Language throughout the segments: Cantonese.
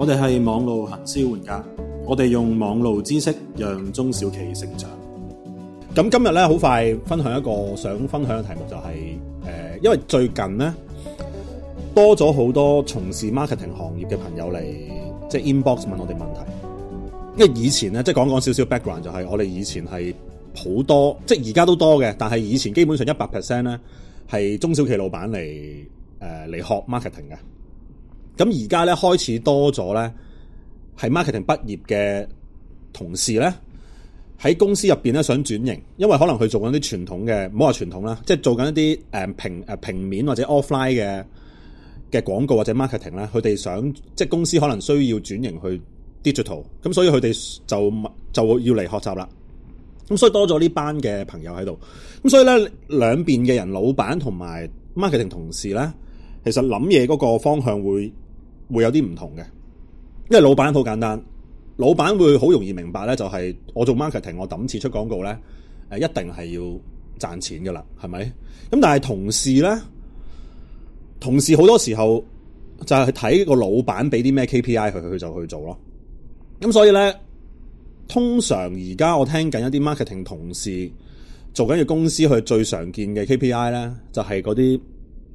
我哋係網路行銷玩家，我哋用網路知識讓中小企成長。 咁今日咧好快分享一個想分享嘅題目就係因為最近咧多咗好多從事 marketing 行業嘅朋友嚟即係 inbox 問我哋問題。因為以前咧即係講少少 background 就係我哋以前係好多，即係而家都多嘅，但係以前基本上100% 咧係中小企老闆嚟學 marketing 嘅。咁而家咧開始多咗咧係 marketing 畢業嘅同事咧喺公司入邊咧想轉型，因為可能佢做緊啲傳統嘅，唔好話傳統啦，即係做緊一啲平面或者 offline 嘅廣告或者 marketing 咧，佢哋想即係公司可能需要轉型去 digital， 咁所以佢哋就要嚟學習啦。咁所以多咗呢班嘅朋友喺度，咁所以咧兩邊嘅人，老闆同埋 marketing 同事咧，其實諗嘢嗰個方向會有啲唔同嘅。因為老闆好簡單，老闆會好容易明白咧，就係我做 marketing， 我抌錢出廣告咧，一定係要賺錢噶啦，係咪？咁但係同事咧，同事好多時候就係睇個老闆俾啲咩 KPI 佢就去做咯。咁所以咧，通常而家我聽緊一啲 marketing 同事做緊嘅公司，佢最常見嘅 KPI 咧，就係嗰啲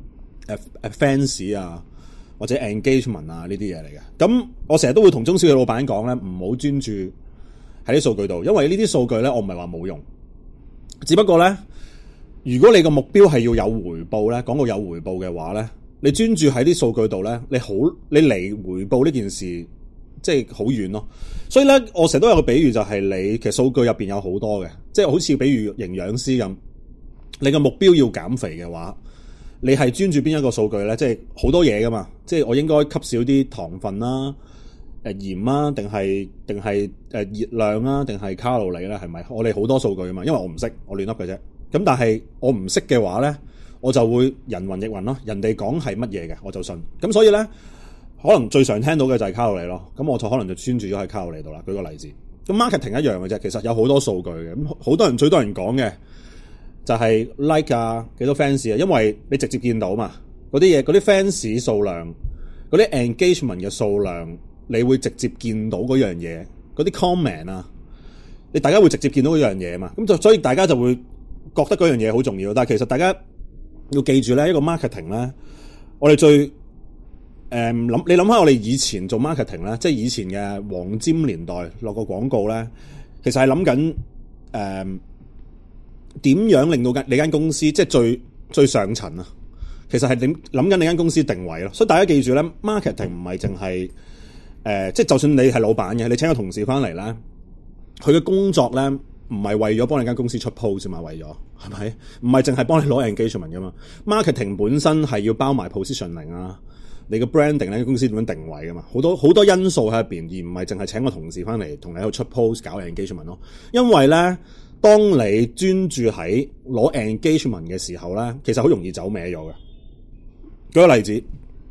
fans 啊，或者 engagement 啊呢啲嘢嚟嘅。咁我成日都會同中小企老闆講咧，唔好專注喺啲數據度，因為呢啲數據咧，我唔係話冇用，只不過咧，如果你個目標係要有回報咧，廣告有回報嘅話咧，你專注喺啲數據度咧，你離回報呢件事即係好遠咯。所以咧，我成日都有個比喻，就係你其實數據入邊有好多嘅，即係好似比如營養師咁，你個目標要減肥嘅話，你係專注邊一個數據咧？即係好多嘢噶嘛，即係我應該吸少啲糖分啦、鹽啊，定係熱量啊，定係卡路里咧？係咪？我哋好多數據噶嘛，因為我唔識，我亂噏嘅啫。咁但係我唔識嘅話咧，我就會人云亦云咯。人哋講係乜嘢嘅，我就信。咁所以咧，可能最常聽到嘅就係卡路里咯。咁我就可能就專注咗喺卡路里度啦。舉個例子，咁 marketing 一樣嘅啫。其實有好多數據嘅，咁好多人最多人講嘅就係 like 啊，幾多 fans 啊，因為你直接見到嘛，嗰啲嘢，嗰啲 fans 數量，嗰啲 engagement 嘅數量，你會直接見到嗰樣嘢，嗰啲 comment 啊，大家會直接見到嗰樣嘢嘛，咁就所以大家就會覺得嗰樣嘢好重要。但係其實大家要記住咧，一個 marketing 咧，我哋最你諗下我哋以前做 marketing 咧，即係以前嘅黃尖年代落個廣告咧，其實係諗緊點樣令到你間公司即係最上層啊？其實係諗緊你間公司定位咯。所以大家記住咧，marketing 唔係淨係即係就算你係老闆嘅，你請個同事翻嚟咧，佢嘅工作咧唔係為咗幫你間公司出 post 嘛，為咗係咪？唔係淨係幫你攞 engagement 噶嘛。marketing 本身係要包埋 positioning 啊，你個 branding 咧，公司點樣定位噶嘛？好多因素喺入邊，而唔係淨係請個同事翻嚟同你喺度出 post 搞 engagement 咯。因為咧，當你專注喺攞 engagement 嘅時候咧，其實好容易走歪咗嘅。舉個例子，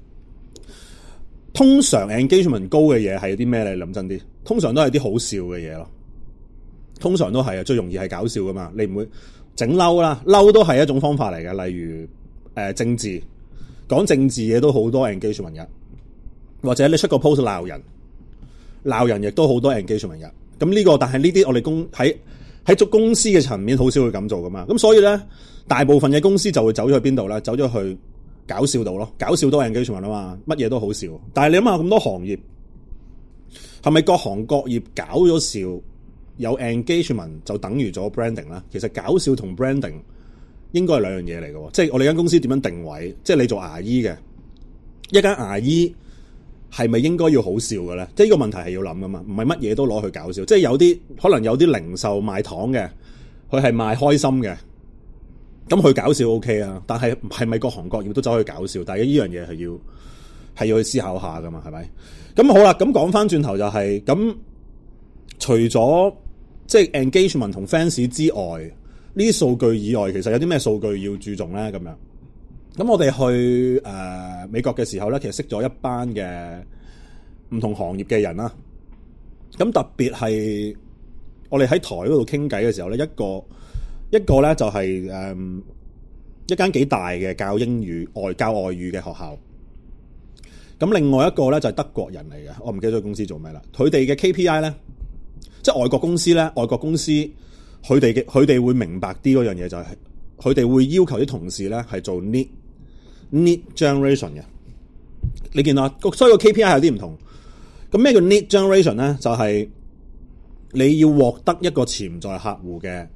通常 engagement 高嘅嘢係啲咩咧？你諗真啲，通常都係啲好笑嘅嘢咯。通常都係啊，最容易係搞笑噶嘛。你唔會整嬲啦，嬲都係一種方法嚟嘅。例如政治，講政治嘢都好多 engagement 嘅，或者你出個 post 鬧人亦都好多 engagement 嘅。咁呢個，但係呢啲我哋喺做公司嘅層面好少會咁做噶嘛。咁所以咧，大部分嘅公司就會走咗去邊度咧？走咗去搞笑度咯，搞笑多 engagement 啊嘛，乜嘢都好笑。但係你諗下咁多行業，係咪各行各業搞咗笑有 engagement 就等於咗 branding 啦？其實搞笑同 branding 應該係兩樣嘢嚟嘅。即係我哋間公司點樣定位？即係你做牙醫嘅一間牙醫，係咪應該要好笑嘅咧？即係呢個問題係要諗噶嘛，唔係乜嘢都攞去搞笑。即係可能有啲零售賣糖嘅，佢係賣開心嘅，咁佢搞笑 OK 啊。但係咪各行各業都走去搞笑？但係呢樣嘢係要去思考下噶嘛，係咪？咁好啦，咁講翻轉頭就係咁，除咗即係 engagement 同 fans 之外，呢啲數據以外，其實有啲咩數據要注重咧？咁樣，咁我哋去美國嘅時候咧，其實識咗一班嘅唔同行業嘅人啦。咁特別係我哋喺台嗰度傾偈嘅時候咧，一個咧就係一間幾大嘅教英語教外語嘅學校。 咁另外一個咧就係德國人嚟嘅，我唔記得咗公司做咩啦。佢哋嘅 KPI 咧，即係外國公司咧，外國公司佢哋會明白啲嗰樣嘢就係佢哋會要求啲同事咧係做 lead generation 嘅。你見到所以個 KPI 有啲唔同。咁咩叫 lead generation 咧？就係你要獲得一個潛在客戶嘅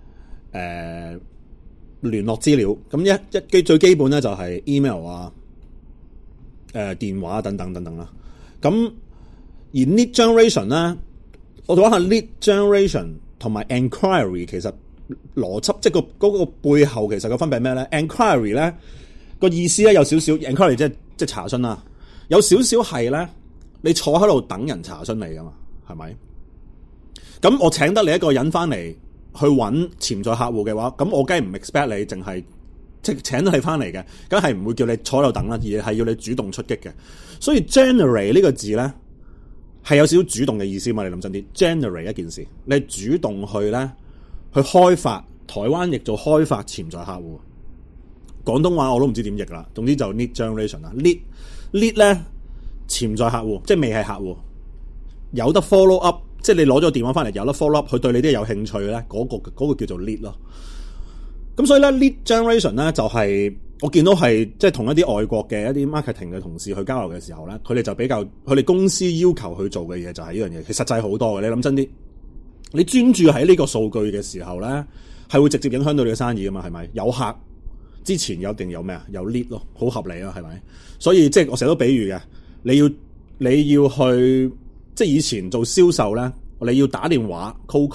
聯絡資料。咁最基本咧就係 email 啊、電話等等啦。咁而 lead generation 咧，我哋講下 lead generation 同埋 enquiry 其實邏輯即係嗰個背後其實個分別係咩咧 ？enquiry 咧個意思咧有少少 enquiry 即係查詢啦，有少少係咧你坐喺度等人查詢你噶嘛，係咪？咁我請得你一個人翻嚟去揾潛在客戶嘅話，咁我梗係唔 expect 你淨係即係請咗你翻嚟嘅，梗係唔會叫你坐喺度等啦，而係要你主動出擊嘅。所以 generate 呢個字咧係有少少主動嘅意思嘛？你諗真啲 ，generate 一件事，你主動去咧去開發，台灣譯做開發潛在客戶。廣東話我都唔知點譯啦，總之就 lead generation 啦。lead 咧潛在客戶，即係未係客戶，有得 follow up。即係你攞咗電話翻嚟有得 follow up，佢對你啲有興趣咧，嗰個叫做 lead 咯。咁所以咧 lead generation 咧就係我見到係即係同一啲外國嘅一啲 marketing 嘅同事去交流嘅時候咧，佢哋就比較佢哋公司要求去做嘅嘢就係呢樣嘢，其實實際好多嘅。你諗真啲，你專注喺呢個數據嘅時候咧，係會直接影響到你嘅生意噶嘛？係咪？有客之前有定有咩啊？有 lead 咯，好合理咯，係咪？所以即係我成日都比喻嘅，你要去。即係以前做銷售咧，你要打電話 cold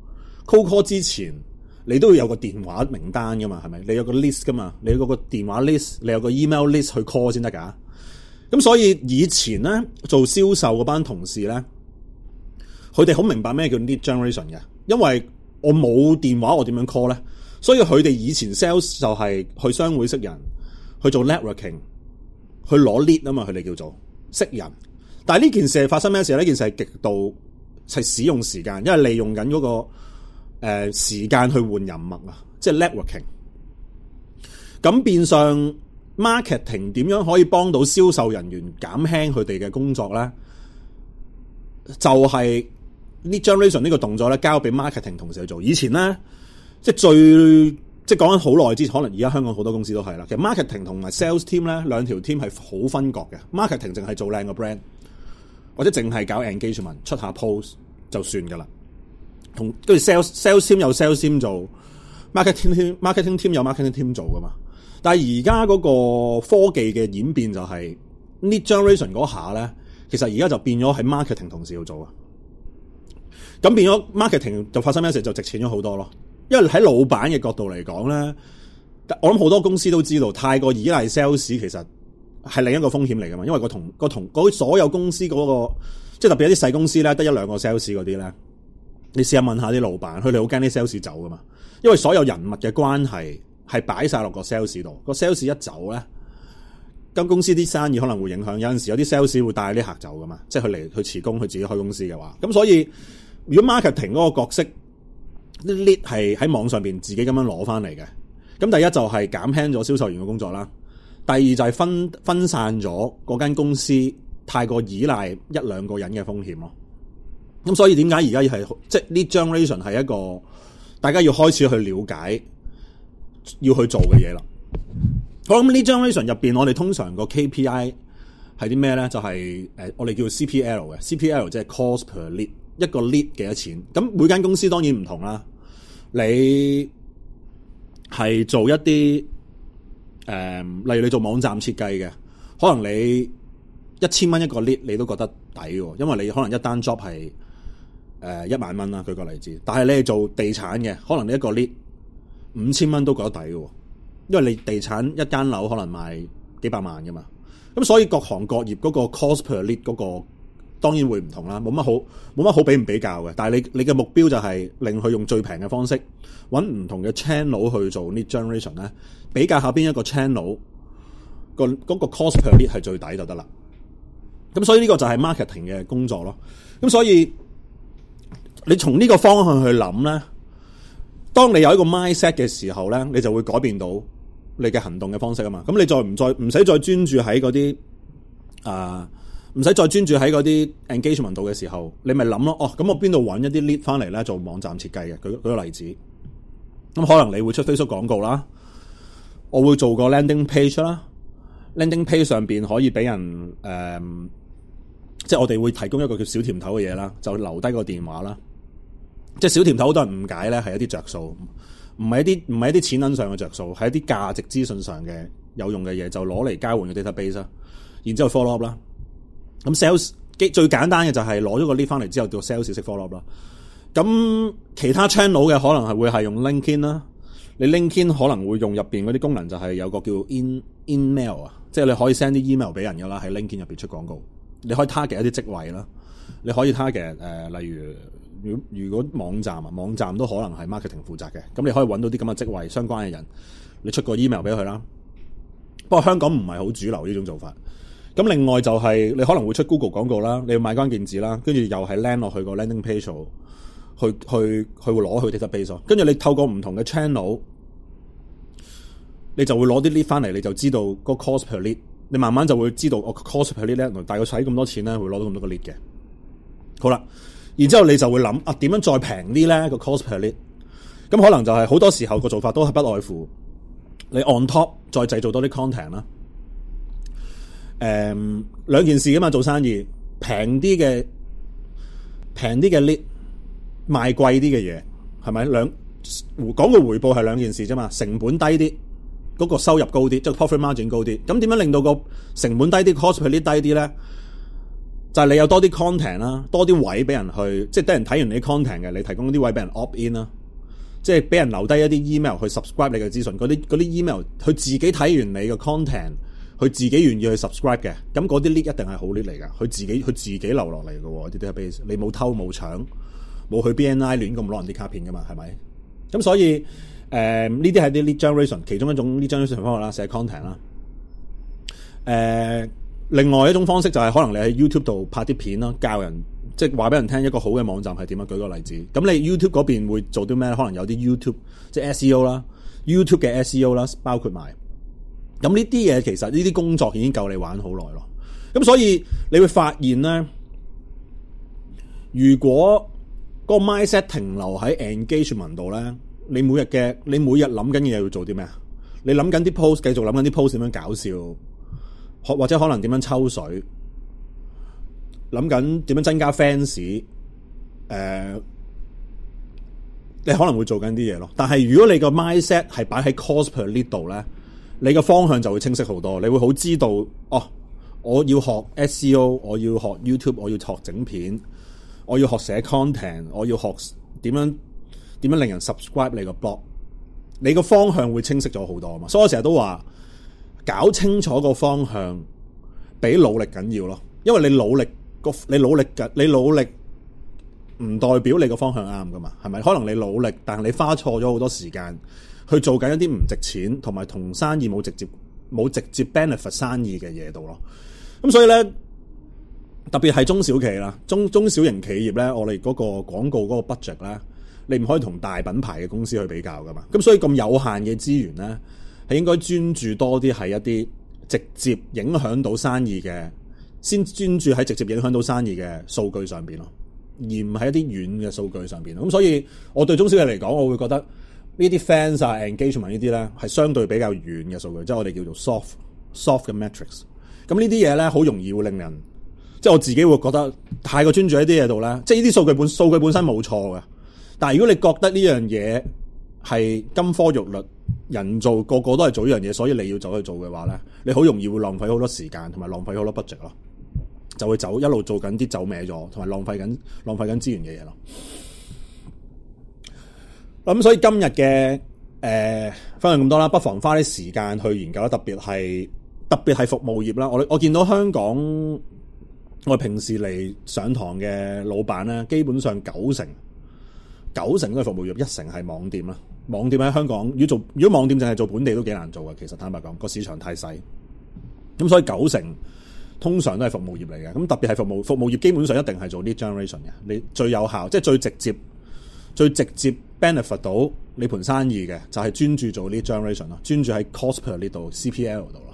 call 之前，你都要有個電話名單噶嘛，係咪？你有個 list 噶嘛，你有個電話 list， 你有個 email list 去 call 先得㗎。咁所以以前咧做銷售嗰班同事咧，佢哋好明白咩叫 lead generation 嘅，因為我冇電話，我點樣 call 咧？所以佢哋以前 sales 就係去商會識人，去做 networking， 去攞 lead 啊嘛，佢哋叫做識人。但係呢件事係發生咩事？呢件事係極度係使用時間，因為利用緊嗰個時間去換人脈啊，即係 networking。咁變相 marketing 點樣可以幫到銷售人員減輕佢哋嘅工作咧？就係 lead generation 呢個動作咧，交俾 marketing 同事去做。以前咧，即係講緊好耐之前，可能而家香港好多公司都係啦。其實 marketing 同埋 sales team 咧，兩條 team 係好分割嘅。marketing 淨係做靚個 brand。或者淨係搞 engagement 出下 post 就算噶啦，跟住 sales team 有 sales team 做 marketing team 有 marketing team 做噶嘛。但係而家嗰個科技嘅演變就係 lead generation 嗰下咧，其實而家就變咗喺 marketing 同事要做啊。咁變咗 marketing 就發生咩事就值錢咗好多咯。因為喺老闆嘅角度嚟講咧，我諗好多公司都知道，太過依賴 sales 其實係另一個風險嚟噶嘛，因為嗰所有公司嗰個，即係特別一啲細公司咧，得一兩個 sales 嗰啲咧，你試下問下啲老闆，佢哋好驚啲 sales 走噶嘛，因為所有人物嘅關係係擺晒落個 sales 度，個 sales 一走咧，間公司啲生意可能會影響。有陣時有啲 sales 會帶啲客走噶嘛，即係佢嚟去辭工，佢自己開公司嘅話，咁所以如果 marketing 嗰個角色 lead 係喺網上邊自己咁樣攞翻嚟嘅，咁第一就係減輕咗銷售員嘅工作啦。第二就係分散咗嗰間公司太過依賴一兩個人嘅風險咯。咁所以點解而家係即係 lead generation 係一個大家要開始去了解要去做嘅嘢啦。好，咁 lead generation 入邊，我哋通常個 KPI 係啲咩咧？就係我哋叫 CPL 嘅 CPL， 即係 cost per lead， 一個 lead 幾多錢？咁每間公司當然唔同啦。你係做一啲例如你做網站設計嘅，可能你1000蚊一個 lead 你都覺得抵喎，因為你可能一單 job 係1萬蚊啦，舉個例子。但係你係做地產嘅，可能你一個 lead 5000蚊都覺得抵喎，因為你地產一間樓可能賣幾百萬噶嘛。咁所以各行各業嗰個 cost per lead 嗰個當然會唔同啦，冇乜好比唔比較嘅。但係你嘅目標就係令佢用最平嘅方式揾唔同嘅 channel 去做 lead generation 咧，比較下邊一個 channel 嗰個 cost per lead 係最抵就得啦。咁所以呢個就係 marketing 嘅工作咯。咁所以你從呢個方向去諗咧，當你有一個 mindset 嘅時候咧，你就會改變到你嘅行動嘅方式啊嘛。咁你唔使再專注喺嗰啲唔使再專注喺嗰啲 engagement 度嘅時候，你咪諗咯。咁我邊度揾一啲 lead 翻嚟咧做網站設計嘅？舉個例子，咁可能你會出 Facebook 廣告啦，我會做個 landing page 啦。landing page 上邊可以俾人即係我哋會提供一個叫小甜頭嘅嘢啦，就留低個電話啦。即係小甜頭好多人誤解咧，係一啲着數，唔係一啲錢銀上嘅着數，係一啲價值資訊上嘅有用嘅嘢，就攞嚟交換嘅 database 啦。然之後 follow up 啦。咁 sales 最簡單嘅就係攞咗個 lead 翻嚟之後叫 sales 式 follow up 啦。咁其他 channel 嘅可能係會係用 LinkedIn 啦。你 LinkedIn 可能會用入邊嗰啲功能，就係有個叫 email 啊，即係你可以 send 啲 email 俾人噶啦，喺 LinkedIn 入邊出廣告。你可以 target 一啲職位啦，你可以 target 例如如果網站都可能係 marketing 負責嘅，咁你可以揾到啲咁嘅職位相關嘅人，你出個 email 俾佢啦。不過香港唔係好主流呢種做法。咁另外就係你可能會出 Google 廣告啦，你要買關鍵字啦，跟住又係 land 落去個 landing page 度，佢會攞去 database， 跟住你透過唔同嘅 channel， 你就會攞啲 lead 翻嚟，你就知道個 cost per lead， 你慢慢就會知道我 cost per lead 咧，大概使咁多錢咧，會攞到咁多個 lead 嘅。好啦，然之後你就會諗點樣再平啲咧個 cost per lead， 咁可能就係好多時候個做法都係不外乎你 on top 再製造多啲 content 啦。兩件事㗎嘛，做生意平啲嘅 lead， 賣貴啲嘅嘢，係咪？講個回報係兩件事啫嘛，成本低啲，嗰個收入高啲，即係 profit margin 高啲。咁點樣令到個成本低啲 cost per lead 低啲咧？就係你有多啲 content 啦，多啲位俾人去，即係等人睇完你 content 嘅，你提供啲位俾人 opt in 啦，即係俾人留低一啲 email 去 subscribe 你嘅資訊。嗰啲 email 佢自己睇完你嘅 content。佢自己願意去 subscribe 嘅，咁嗰啲 lead 一定係好 lead 嚟㗎。佢自己留落嚟嘅喎，啲 database 你冇偷冇搶，冇去 BNI 亂咁攞人啲卡片㗎嘛，係咪？咁所以呢啲係啲 lead generation 其中一種 lead generation 方法啦，寫 content 啦。另外一種方式就係可能你喺 YouTube 度拍啲片啦，教人即係話俾人聽一個好嘅網站係點樣。舉個例子，咁你 YouTube 嗰邊會做啲咩？可能有啲 YouTube 即係 SEO 啦 ，YouTube 嘅 SEO 啦，包括埋。咁呢啲嘢其實呢啲工作已經夠你玩好耐咯。咁所以你會發現咧，如果個 mindset 停留喺 engagement 度咧，你每日諗緊嘅嘢要做啲咩啊？你諗緊啲 post， 繼續諗緊啲 post 點樣搞笑，或者可能點樣抽水，諗緊點樣增加 fans，你可能會做緊啲嘢咯。但係如果你個 mindset 係擺喺 cost per lead 度咧，你個方向就會清晰好多，你會好知道我要學 SEO， 我要學 YouTube， 我要學整片，我要學寫 content， 我要學點樣令人 subscribe 你個 blog， 你個方向會清晰咗好多啊嘛。所以我成日都話搞清楚個方向比努力緊要咯，因為你努力唔代表你個方向啱噶嘛，係咪？可能你努力，但係你花錯咗好多時間去做緊一啲唔值錢同埋同生意冇直接 benefit 生意嘅嘢度咯。咁所以咧，特別係中小企啦，中小型企業咧，我哋嗰個廣告嗰個 budget 咧，你唔可以同大品牌嘅公司去比較噶嘛。咁所以咁有限嘅資源咧，係應該專注多啲喺一啲直接影響到生意嘅，先專注喺直接影響到生意嘅數據上邊咯，而唔係一啲遠嘅數據上邊。咁所以我對中小企嚟講，我會覺得呢啲 fans 啊 engagement 呢啲咧係相對比較遠嘅數據，即係我哋叫做 soft 嘅 metrics。咁呢啲嘢咧好容易會令人，即係我自己會覺得太過專注喺啲嘢度咧，即係呢啲數據本身冇錯嘅，但係如果你覺得呢樣嘢係金科玉律，人做個個都係做呢樣嘢，所以你要走去做嘅話咧，你好容易會浪費好多時間同埋浪費好多 budget 咯，就會一路做緊啲走歪咗同埋浪費緊資源嘅嘢咯。咁所以今日嘅分享咁多啦，不妨花啲時間去研究啦，特別係服務業啦。我見到香港我平時嚟上堂嘅老闆咧，基本上九成都係服務業，一成係網店啦。網店喺香港，如果網店淨係做本地都幾難做嘅，其實坦白講個市場太細。咁所以九成通常都係服務業嚟嘅。咁特別係服務業，基本上一定係做 lead generation 嘅。你最有效，即係最直接 benefit 到你盤生意嘅，就係專注做 lead generation 咯，專注喺 cost per lead 度 CPL 度咯。